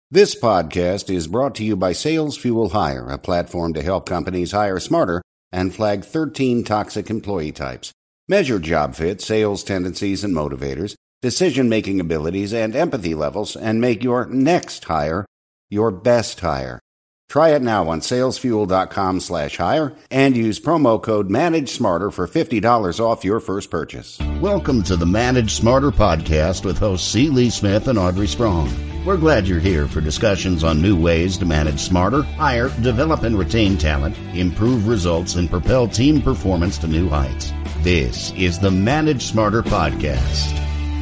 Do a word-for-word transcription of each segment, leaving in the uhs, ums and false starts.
This podcast is brought to you by Sales Fuel Hire, a platform to help companies hire smarter and flag thirteen toxic employee types. Measure job fit, sales tendencies and motivators, decision-making abilities, and empathy levels, and make your next hire your best hire. Try it now on salesfuel.com slash hire and use promo code MANAGESMARTER for fifty dollars off your first purchase. Welcome to the Manage Smarter podcast with hosts C. Lee Smith and Audrey Strong. We're glad you're here for discussions on new ways to manage smarter, hire, develop and retain talent, improve results, and propel team performance to new heights. This is the Manage Smarter podcast.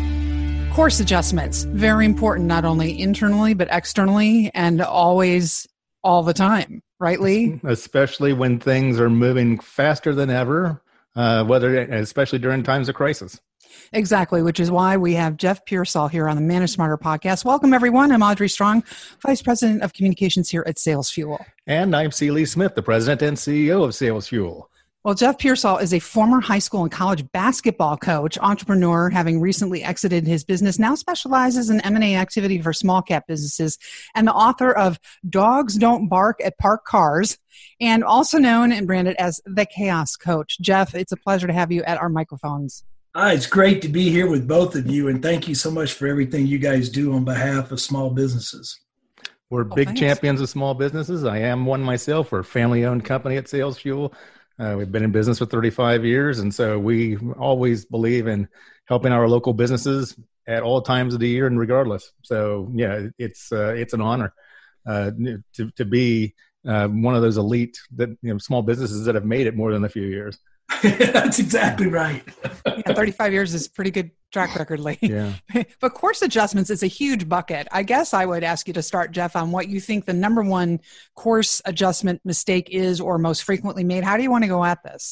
Course adjustments, very important, not only internally, but externally, and always, all the time. Right, Lee? Especially when things are moving faster than ever, uh, whether, especially during times of crisis. Exactly, which is why we have Jeff Pearsall here on the Manage Smarter podcast. Welcome, everyone. I'm Audrey Strong, Vice President of Communications here at Sales Fuel. And I'm C. Lee Smith, the President and C E O of Sales Fuel. Well, Jeff Pearsall is a former high school and college basketball coach, entrepreneur, having recently exited his business, now specializes in M and A activity for small cap businesses, and the author of Dogs Don't Bark at Parked Cars, and also known and branded as the Chaos Coach. Jeff, it's a pleasure to have you at our microphones. Ah, it's great to be here with both of you, and thank you so much for everything you guys do on behalf of small businesses. We're Oh, big thanks. champions of small businesses. I am one myself. We're a family-owned company at Sales Fuel. Uh, we've been in business for thirty-five years, and so we always believe in helping our local businesses at all times of the year and regardless. So, yeah, it's uh, it's an honor uh, to to be uh, one of those elite that you know small businesses that have made it more than a few years. That's exactly right. Yeah, thirty-five years is a pretty good track record, Lee. Yeah. But course adjustments is a huge bucket. I guess I would ask you to start, Jeff, on what you think the number one course adjustment mistake is or most frequently made. How do you want to go at this?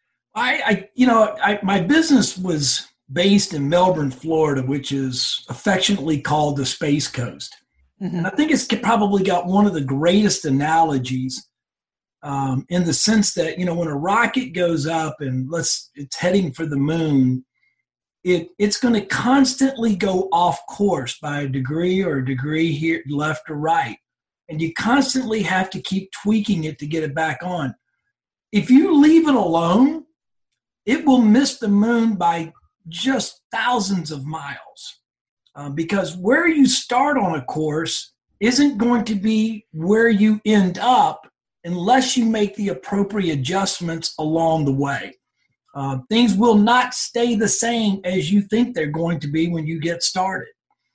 I, I you know, I, my business was based in Melbourne, Florida, which is affectionately called the Space Coast. Mm-hmm. And I think it's probably got one of the greatest analogies um, in the sense that, you know, when a rocket goes up and let's it's heading for the moon, it it's going to constantly go off course by a degree or a degree here, left or right. And you constantly have to keep tweaking it to get it back on. If you leave it alone, it will miss the moon by just thousands of miles. Uh, because where you start on a course isn't going to be where you end up unless you make the appropriate adjustments along the way. Uh, things will not stay the same as you think they're going to be when you get started.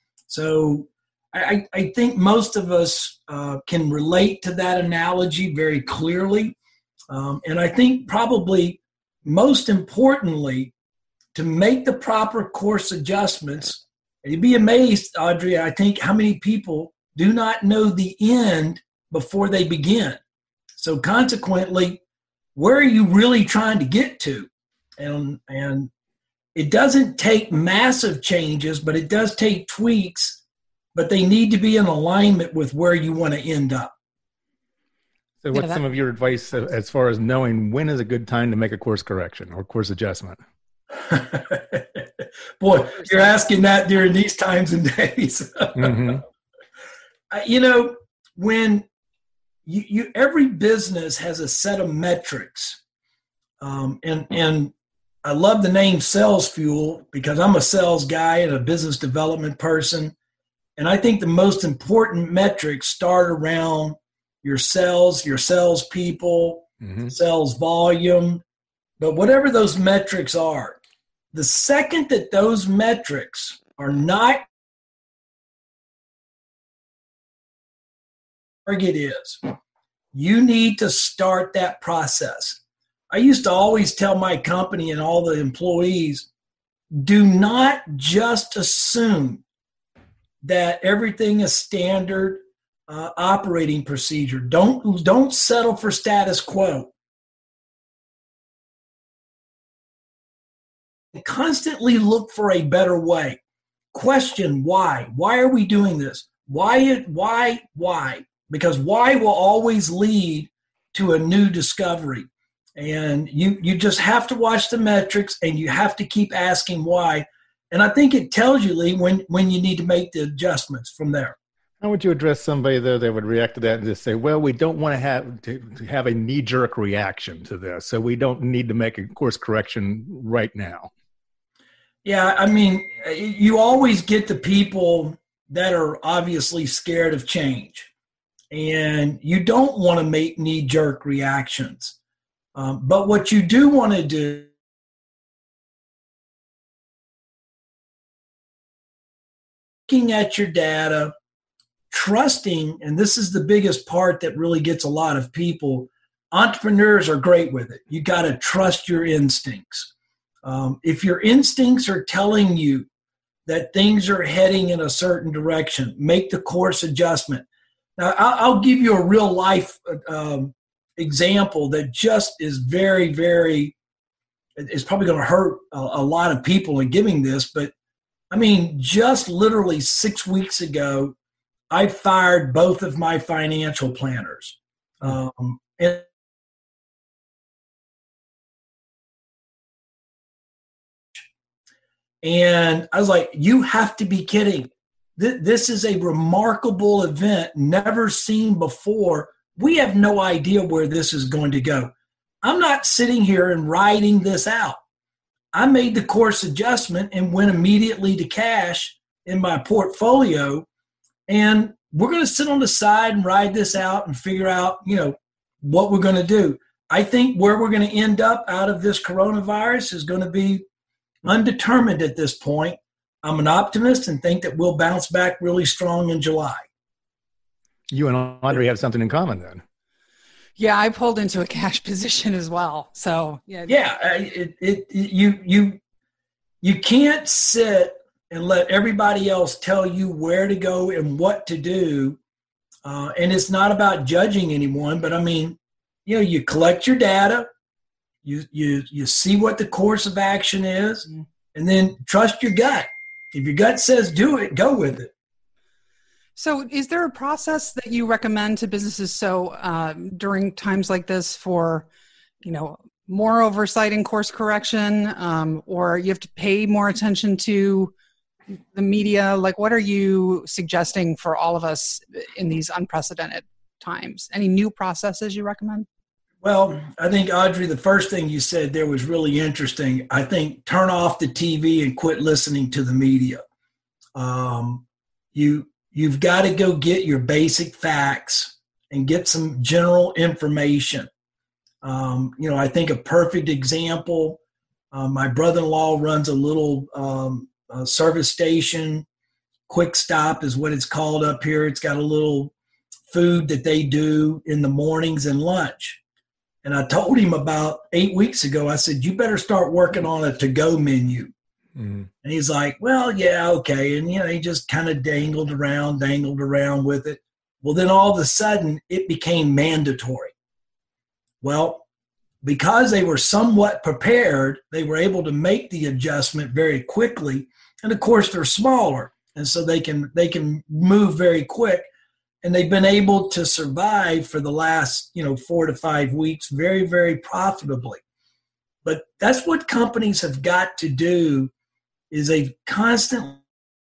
So I, I think most of us uh, can relate to that analogy very clearly. Um, and I think probably most importantly, to make the proper course adjustments, and you'd be amazed, Audrey, I think how many people do not know the end before they begin. So consequently, where are you really trying to get to? And, and it doesn't take massive changes, but it does take tweaks, but they need to be in alignment with where you want to end up. So what's Yeah, that- some of your advice as far as knowing when is a good time to make a course correction or course adjustment? Boy, you're asking that during these times and days. Mm-hmm. Uh, you know, when you, you every business has a set of metrics, um, and and I love the name Sales Fuel because I'm a sales guy and a business development person, and I think the most important metrics start around your sales, your salespeople, Mm-hmm. sales volume, but whatever those metrics are, the second that those metrics are not target is, you need to start that process. I used to always tell my company and all the employees, do not just assume that everything is standard uh, operating procedure. Don't, don't settle for status quo. Constantly look for a better way. Question why. Why are we doing this? Why, why, why? Because why will always lead to a new discovery. And you, you just have to watch the metrics and you have to keep asking why. And I think it tells you, Lee, when, when you need to make the adjustments from there. How would you address somebody though that would react to that and just say, "Well, we don't want to have to, to have a knee-jerk reaction to this, so we don't need to make a course correction right now"? Yeah, I mean, you always get the people that are obviously scared of change, and you don't want to make knee-jerk reactions. Um, but what you do want to do, looking at your data, trusting, and this is the biggest part that really gets a lot of people. Entrepreneurs are great with it. You got to trust your instincts. Um, if your instincts are telling you that things are heading in a certain direction, make the course adjustment. Now, I'll, I'll give you a real life um, example that just is very, very, it's probably going to hurt a, a lot of people in giving this, but I mean, just literally six weeks ago, I fired both of my financial planners. Um, and And I was like, you have to be kidding. This is a remarkable event, never seen before. We have no idea where this is going to go. I'm not sitting here and writing this out. I made the course adjustment and went immediately to cash in my portfolio. And we're going to sit on the side and ride this out and figure out, you know, what we're going to do. I think where we're going to end up out of this coronavirus is going to be undetermined at this point. I'm an optimist and think that we'll bounce back really strong in July. You and Audrey have something in common then. Yeah, I pulled into a cash position as well. So yeah, yeah, it, it, it you you you can't sit and let everybody else tell you where to go and what to do. Uh, and it's not about judging anyone, but I mean, you know, you collect your data. You, you you see what the course of action is, and then trust your gut. If your gut says do it, go with it. So is there a process that you recommend to businesses so uh, during times like this for, you know, more oversight in course correction, um, or you have to pay more attention to the media? Like, what are you suggesting for all of us in these unprecedented times? Any new processes you recommend? Well, I think, Audrey, the first thing you said there was really interesting. I think turn off the T V and quit listening to the media. Um, you, you've got to go get your basic facts and get some general information. Um, you know, I think a perfect example, uh, my brother-in-law runs a little um, uh, service station. Quick Stop is what it's called up here. It's got a little food that they do in the mornings and lunch. And I told him about eight weeks ago, I said, you better start working on a to-go menu. Mm-hmm. And he's like, well, yeah, okay. And, you know, he just kind of dangled around, dangled around with it. Well, then all of a sudden it became mandatory. Well, because they were somewhat prepared, they were able to make the adjustment very quickly. And of course, they're smaller. And so they can they can move very quick. And they've been able to survive for the last, you know, four to five weeks very, very profitably. But that's what companies have got to do, is a constant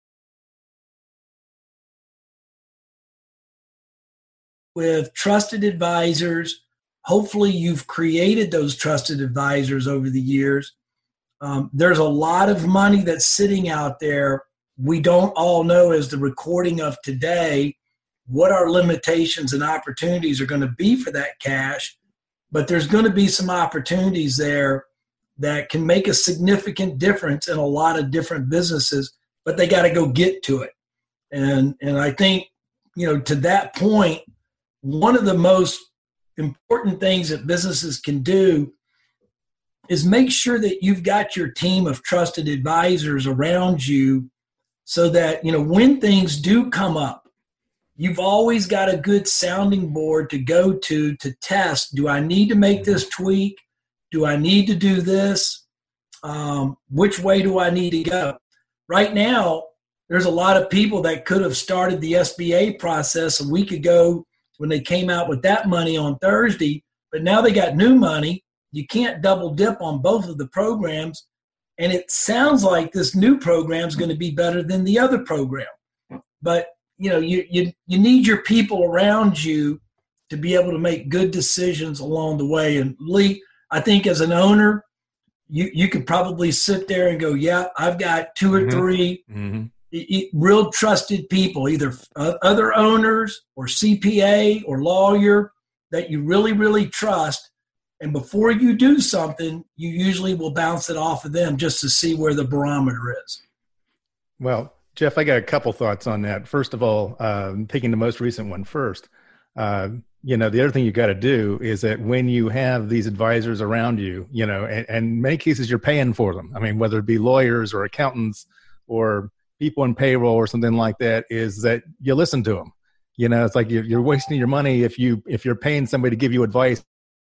with trusted advisors. Hopefully you've created those trusted advisors over the years. Um, there's a lot of money that's sitting out there. We don't all know, as the recording of today, what our limitations and opportunities are going to be for that cash. But there's going to be some opportunities there that can make a significant difference in a lot of different businesses, but they got to go get to it. And, and I think, you know, to that point, one of the most important things that businesses can do is make sure that you've got your team of trusted advisors around you so that, you know, when things do come up, you've always got a good sounding board to go to to test. Do I need to make this tweak? Do I need to do this? Um, which way do I need to go? Right now, there's a lot of people that could have started the S B A process a week ago when they came out with that money on Thursday, but now they got new money. You can't double dip on both of the programs. And it sounds like this new program is going to be better than the other program. But you know, you, you, you need your people around you to be able to make good decisions along the way. And Lee, I think as an owner, you, you could probably sit there and go, yeah, I've got two or mm-hmm. three mm-hmm. E- e- real trusted people, either uh, other owners or C P A or lawyer that you really, really trust. And before you do something, you usually will bounce it off of them just to see where the barometer is. Well, Jeff, I got a couple thoughts on that. First of all, um, taking the most recent one first, uh, you know, the other thing you got to do is that when you have these advisors around you, you know, and, and in many cases you're paying for them. I mean, whether it be lawyers or accountants or people in payroll or something like that, is that you listen to them. You know, it's like you're, you're wasting your money if you if you're paying somebody to give you advice.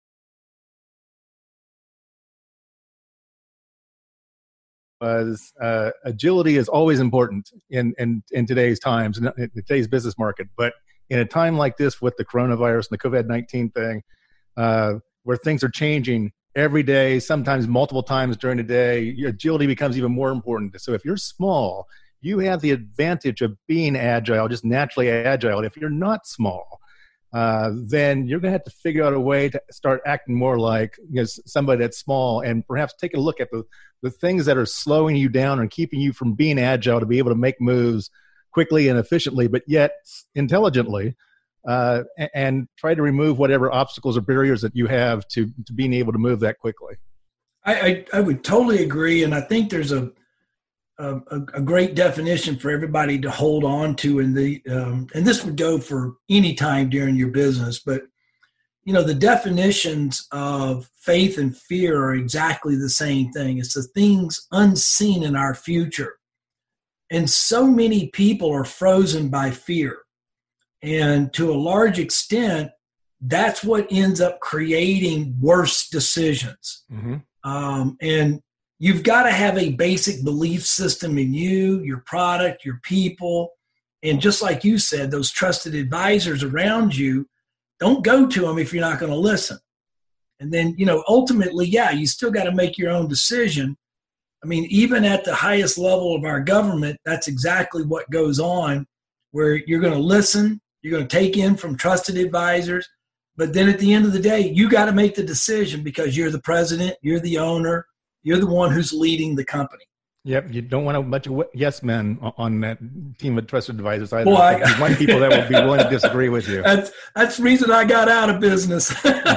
Was uh, agility is always important in, in, in today's times, in today's business market. But in a time like this with the coronavirus and the COVID nineteen thing, uh, where things are changing every day, sometimes multiple times during the day, your agility becomes even more important. So if you're small, you have the advantage of being agile, just naturally agile. If you're not small, uh, then you're going to have to figure out a way to start acting more like, you know, somebody that's small, and perhaps take a look at the, the things that are slowing you down and keeping you from being agile to be able to make moves quickly and efficiently, but yet intelligently, uh, and, and try to remove whatever obstacles or barriers that you have to, to being able to move that quickly. I, I, I would totally agree. And I think there's a, a, a great definition for everybody to hold on to. In the, um, and this would go for any time during your business, but you know, the definitions of faith and fear are exactly the same thing. It's the things unseen in our future. And so many people are frozen by fear. And to a large extent, that's what ends up creating worse decisions. Mm-hmm. Um, and you've got to have a basic belief system in you, your product, your people. And just like you said, those trusted advisors around you, don't go to them if you're not going to listen. And then, you know, ultimately, yeah, you still got to make your own decision. I mean, even at the highest level of our government, that's exactly what goes on, where you're going to listen, you're going to take in from trusted advisors, but then at the end of the day, you got to make the decision because you're the president, you're the owner, you're the one who's leading the company. Yep, you don't want a bunch of yes men on that team of trusted advisors either. Well, I, you want people that will be willing to disagree with you. That's that's the reason I got out of business.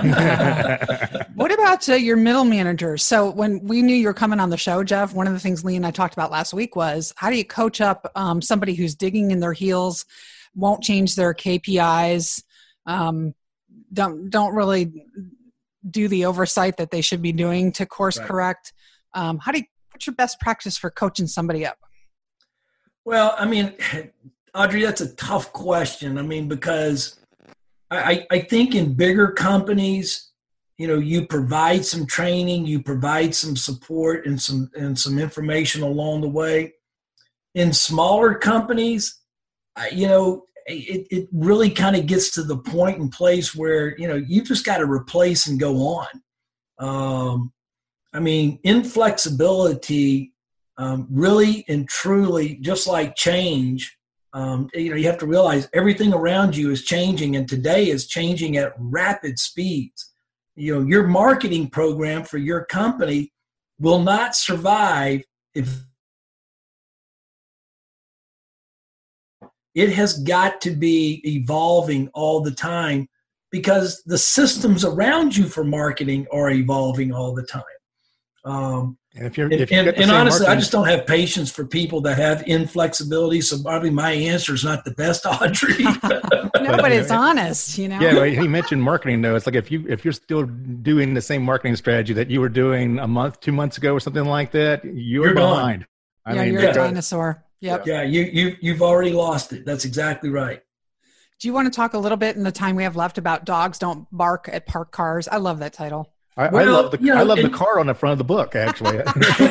What about uh, your middle managers? So when we knew you were coming on the show, Jeff, one of the things Lee and I talked about last week was how do you coach up um, somebody who's digging in their heels, won't change their K P Is, um, don't don't really do the oversight that they should be doing to course right. correct. Um, how do you What's your best practice for coaching somebody up? Well, I mean, Audrey, that's a tough question. I mean, because I, I think in bigger companies, you know, you provide some training, you provide some support and some and some information along the way. In smaller companies, you know, it, it really kind of gets to the point and place where, you know, you just got to replace and go on. Um, I mean, inflexibility um, really and truly, just like change, um, you know, you have to realize everything around you is changing, and today is changing at rapid speeds. You know, your marketing program for your company will not survive if it has got to be evolving all the time, because the systems around you for marketing are evolving all the time. Um, and if you're, and, if you're and, and honestly, marketing- I just don't have patience for people that have inflexibility. So probably my answer is not the best, Audrey. No, but it's honest, you know? Yeah, well, he mentioned marketing though. It's like if you, if you're still doing the same marketing strategy that you were doing a month, two months ago or something like that, you're, You're behind. I yeah, mean, you're a dinosaur. Yep. Yeah, you, you, you've already lost it. That's exactly right. Do you want to talk a little bit in the time we have left about dogs don't bark at parked cars? I love that title. I, well, I love the you know, I love and, the car on the front of the book, actually.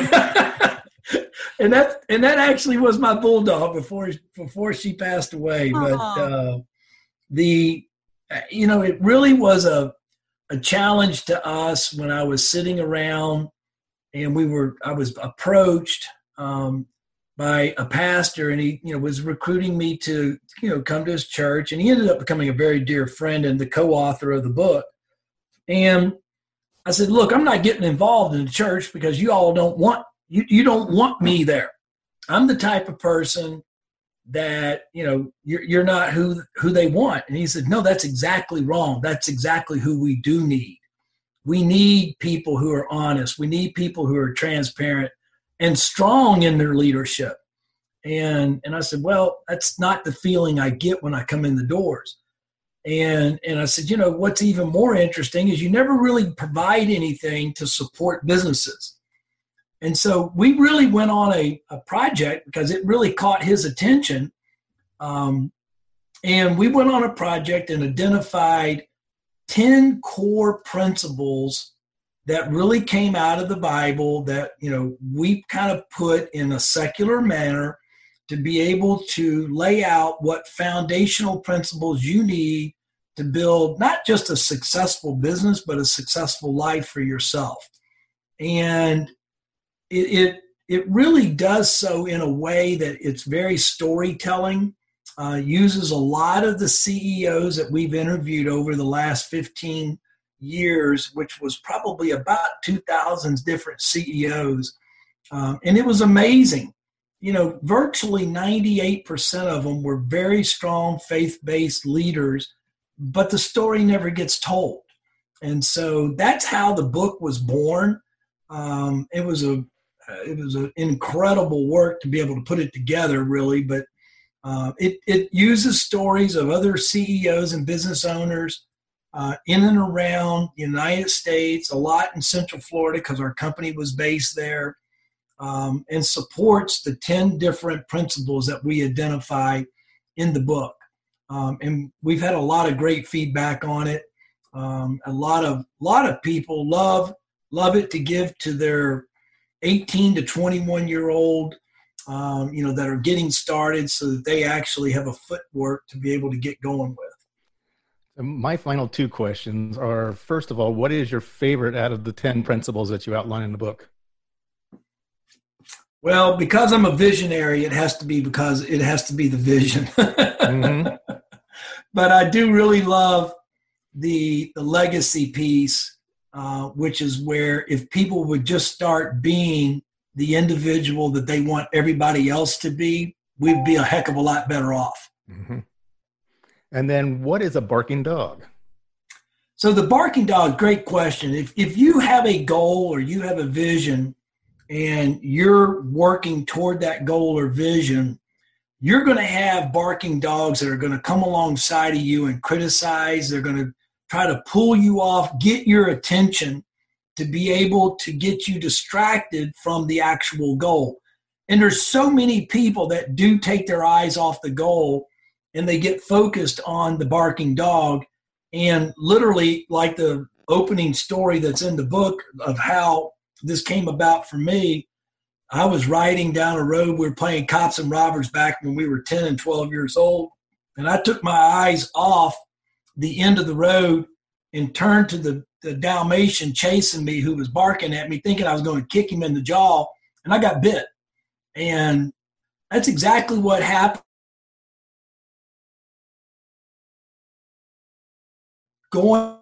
and that and that actually was my bulldog before before she passed away. But uh, the you know it really was a a challenge to us when I was sitting around and we were I was approached. Um, by a pastor, and he, you know, was recruiting me to, you know, come to his church, and he ended up becoming a very dear friend and the co-author of the book. And I said, look, I'm not getting involved in the church because you all don't want, you, you don't want me there. I'm the type of person that, you know, you're, you're not who, who they want. And he said, no, that's exactly wrong. That's exactly who we do need. We need people who are honest. We need people who are transparent and strong in their leadership. And, and I said, well, that's not the feeling I get when I come in the doors. And, and I said, you know, what's even more interesting is you never really provide anything to support businesses. And so we really went on a, a project because it really caught his attention. Um, and we went on a project and identified ten core principles that really came out of the Bible that, you know, we kind of put in a secular manner to be able to lay out what foundational principles you need to build not just a successful business, but a successful life for yourself. And it it, it really does so in a way that it's very storytelling, uh, uses a lot of the C E Os that we've interviewed over the last fifteen years, which was probably about two thousand different C E Os. Um, and it was amazing. You know, virtually ninety-eight percent of them were very strong faith-based leaders, but the story never gets told. And so that's how the book was born. Um, it was a, it was an incredible work to be able to put it together, really, but uh, it, it uses stories of other C E Os and business owners Uh, in and around the United States, a lot in Central Florida because our company was based there, um, and supports the ten different principles that we identify in the book. Um, and we've had a lot of great feedback on it. Um, a lot of lot of people love love it to give to their eighteen to twenty-one year old, um, you know, that are getting started, so that they actually have a footwork to be able to get going with. My final two questions are, first of all, what is your favorite out of the ten principles that you outline in the book? Well, because I'm a visionary, it has to be because it has to be the vision. Mm-hmm. But I do really love the, the legacy piece, uh, which is where if people would just start being the individual that they want everybody else to be, we'd be a heck of a lot better off. Mm-hmm. And then what is a barking dog? So the barking dog, great question. If if you have a goal or you have a vision and you're working toward that goal or vision, you're going to have barking dogs that are going to come alongside of you and criticize. They're going to try to pull you off, get your attention to be able to get you distracted from the actual goal. And there's so many people that do take their eyes off the goal and they get focused on the barking dog. And literally, like the opening story that's in the book of how this came about for me, I was riding down a road. We were playing cops and robbers back when we were ten and twelve years old. And I took my eyes off the end of the road and turned to the, the Dalmatian chasing me who was barking at me, thinking I was going to kick him in the jaw. And I got bit. And that's exactly what happened. Going,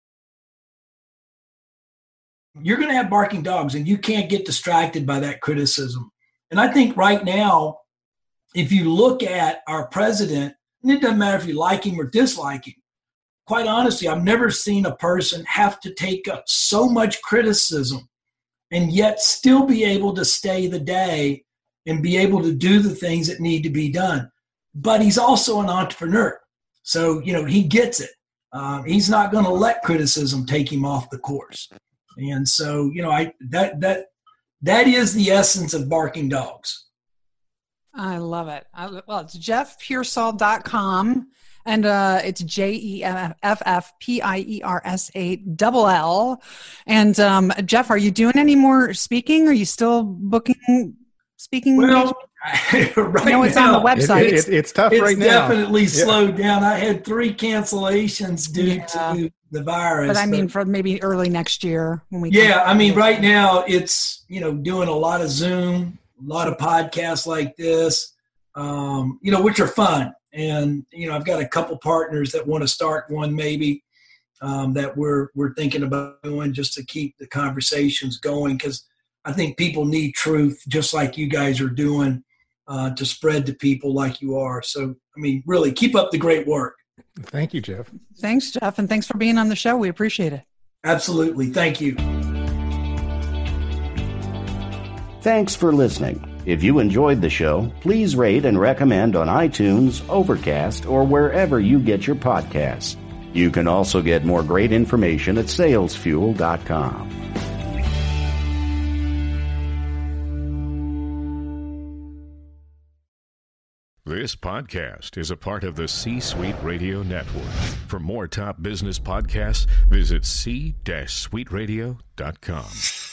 you're going to have barking dogs, and you can't get distracted by that criticism. And I think right now, if you look at our president, and it doesn't matter if you like him or dislike him, quite honestly, I've never seen a person have to take up so much criticism and yet still be able to stay the day and be able to do the things that need to be done. But he's also an entrepreneur. So, you know, he gets it. Um, he's not going to let criticism take him off the course. And so, you know, I that that that is the essence of barking dogs. I love it. I, well, it's jeff pearsall dot com, and uh, it's J E F F P I E R S A double L. And um, Jeff, are you doing any more speaking? Are you still booking speaking? Well, right I know it's now, on the website. It, it, it, it's tough it's right now. It's definitely yeah. slowed down. I had three cancellations due yeah. to the virus. But I mean, but, for maybe early next year when we. Yeah, I mean, right now it's, you know, doing a lot of Zoom, lot of podcasts like this, um, you know, which are fun. And, you know, I've got a couple partners that want to start one maybe um, that we're we're thinking about doing just to keep the conversations going, because I think people need truth just like you guys are doing uh, to spread to people like you are. So, I mean, really, keep up the great work. Thank you, Jeff. Thanks, Jeff, and thanks for being on the show. We appreciate it. Absolutely. Thank you. Thanks for listening. If you enjoyed the show, please rate and recommend on iTunes, Overcast, or wherever you get your podcasts. You can also get more great information at sales fuel dot com. This podcast is a part of the C-Suite Radio Network. For more top business podcasts, visit c suite radio dot com.